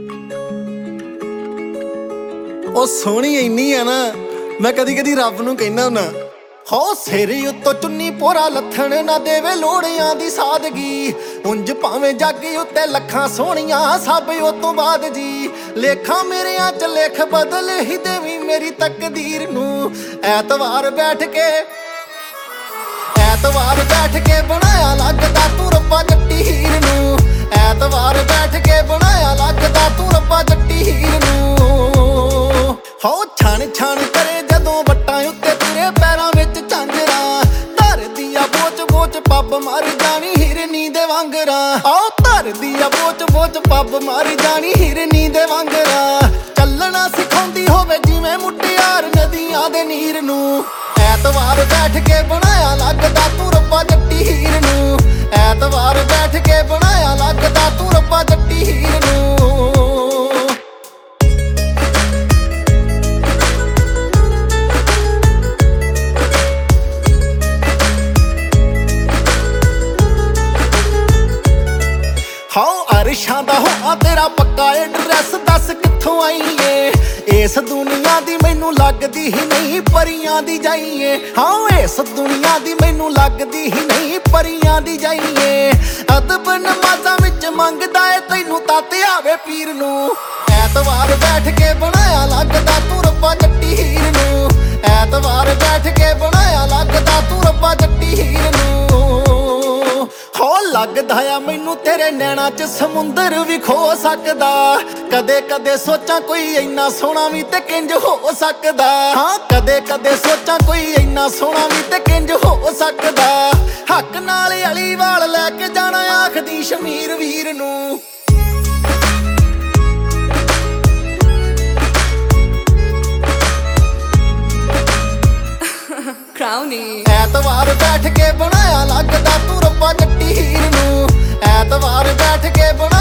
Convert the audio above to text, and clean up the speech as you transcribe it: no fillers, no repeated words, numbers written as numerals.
ਉਹ ਸੋਹਣੀ ਇੰਨੀ ਆ ਨਾ, ਮੈਂ ਕਦੀ ਕਦੀ ਰੱਬ ਨੂੰ ਕਹਿਣਾ ਹੁੰਨਾ ਹੋ ਸਿਰ ਉੱਤੋਂ ਚੁੰਨੀ ਪੋਰਾ ਲੱਥਣ ਨਾ ਦੇਵੇ ਲੋੜਿਆਂ ਦੀ ਸਾਦਗੀ। ਉਂਝ ਭਾਵੇਂ ਜੱਗ ਉੱਤੇ ਲੱਖਾਂ ਸੋਹਣੀਆਂ ਸਭ ਉਹ ਤੋਂ ਬਾਅਦ ਜੀ। ਲੇਖਾਂ ਮੇਰਿਆਂ ਚ ਲੇਖ ਬਦਲ ਹੀ ਦੇਵੀਂ ਮੇਰੀ ਤਕਦੀਰ ਨੂੰ। ਐਤਵਾਰ ਬੈਠ ਕੇ ਬਣਾਇਆ ਲੱਗਦਾ ਤੂੰ ਰੱਬਾ ਜੱਟੀ ਹੀਰ ਨੂੰ। ਐਤਵਾਰ ਬੈਠ ਕੇ ਬਣਾਇਆ ਲੱਗਦਾ ਤੂੰ ਰੱਬਾ ਜੱਟੀ ਹੀਰ ਨੂੰ। ਹੋ ਛਣ ਛਣ ਕਰੇ ਜਦੋਂ ਵੱਟਾਂ ਉੱਤੇ ਤੇਰੇ ਪੈਰਾਂ ਵਿੱਚ ਝਾਂਜਰਾਂ। ਧਰਦੀ ਆ ਬੋਚ ਬੋਚ ਪੱਬ ਮਰ ਜਾਣੀ ਹਿਰਨੀ ਦੇ ਵਾਂਗਰਾਂ। ਆਓ ਧਰਦੀ ਆ ਬੋਚ ਬੋਚ ਪੱਬ ਮਰ ਜਾਣੀ ਹਿਰਨੀ ਦੇ ਵਾਂਗਰਾਂ। ਚੱਲਣਾ ਸਿਖਾਉਂਦੀ ਹੋਵੇ ਜਿਵੇਂ ਮੁਟਿਆਰ ਨਦੀਆਂ ਦੇ ਨੀਰ ਨੂੰ। ਐਤਵਾਰ ਬੈਠ ਕੇ ਬਣਾਇਆ ਲੱਗਦਾ ਤੂੰ ਰੱਬਾ ਜੱਟੀ ਹੀਰ ਨੂੰ। ਐਤਵਾਰ ਬੈਠ ਕੇ ਬਣਾਇਆ ਲੱਗਦਾ ਤੂੰ ਰੱਬਾ ਜੱਟੀ ਹੀਰ ਨੂੰ। ਹਾਓ ਅਰਸ਼ਾਂ ਦਾ ਹੋਆ ਤੇਰਾ ਪੱਕਾ ਐਡਰੈਸ ਦੱਸ ਕਿੱਥੋਂ ਆਈ ਏ। ਇਸ ਦੁਨੀਆ ਦੀ ਮੈਨੂੰ ਲੱਗਦੀ ਹੀ ਨਹੀਂ ਪਰੀਆਂ ਦੀ ਜਾਈਏ। ਹਾਂ ਇਸ ਦੁਨੀਆ ਦੀ ਮੈਨੂੰ ਲੱਗਦੀ ਹੀ ਨਹੀਂ ਪਰੀਆਂ ਦੀ ਜਾਈਏ। ਅਦਬ ਨਮਾਜ਼ਾਂ ਵਿੱਚ ਮੰਗਦਾ ਏ ਤੈਨੂੰ ਤਾਂ ਤੇ ਆਵੇ ਪੀਰ ਨੂੰ। ਐਤਵਾਰ ਬੈਠ ਕੇ ਬਣਾਇਆ ਲੱਗਦਾ ਤੂੰ ਰੱਬਾ ਜੱਟੀ ਹੀਰ ਨੂੰ। ਐਤਵਾਰ ਬੈਠ ਕੇ ਬਣਾਇਆ ਲੱਗਦਾ ਤੂੰ ਰੱਬਾ ਜੱਟੀ ਹੀਰ ਨੂੰ। ਹੋ ਲੱਗਦਾ ਆ ਮੈਨੂੰ ਤੇਰੇ ਨੈਣਾਂ 'ਚ ਸਮੁੰਦਰ ਵੀ ਖੋ ਸਕਦਾ। ਕਦੇ ਕਦੇ ਸੋਚਾਂ ਕੋਈ ਇੰਨਾ ਸੋਹਣਾ ਵੀ ਤੇ ਕਿੰਜ ਹੋ ਸਕਦਾ। ਹਾਂ ਕਦੇ ਕਦੇ ਸੋਚਾਂ ਕੋਈ ਇੰਨਾ ਸੋਹਣਾ ਵੀ ਤੇ ਕਿੰਜ ਹੋ ਸਕਦਾ। ਹੱਕ ਨਾਲ ਅਲੀ ਵਾਲ ਲੈ ਕੇ ਜਾਣਾ ਆਖਦੀ ਸ਼ਮੀਰ ਵੀਰ ਨੂੰ। ਐਤਵਾਰ ਬੈਠ ਕੇ ਬਣਾਇਆ ਲੱਗਦਾ ਤੂੰ ਰੱਬਾ ਜੱਟੀ ਹੀਰ ਨੂੰ। ਐਤਵਾਰ ਬੈਠ ਕੇ